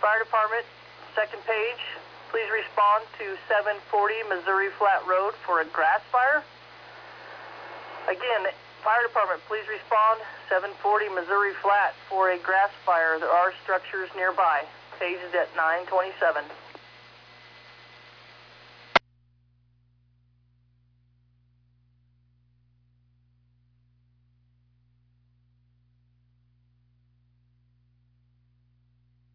Fire Department, second page. Please respond to 740 Missouri Flat Road for a grass fire. Again, Fire Department, please respond 740 Missouri Flat for a grass fire. There are structures nearby. Page is at 927.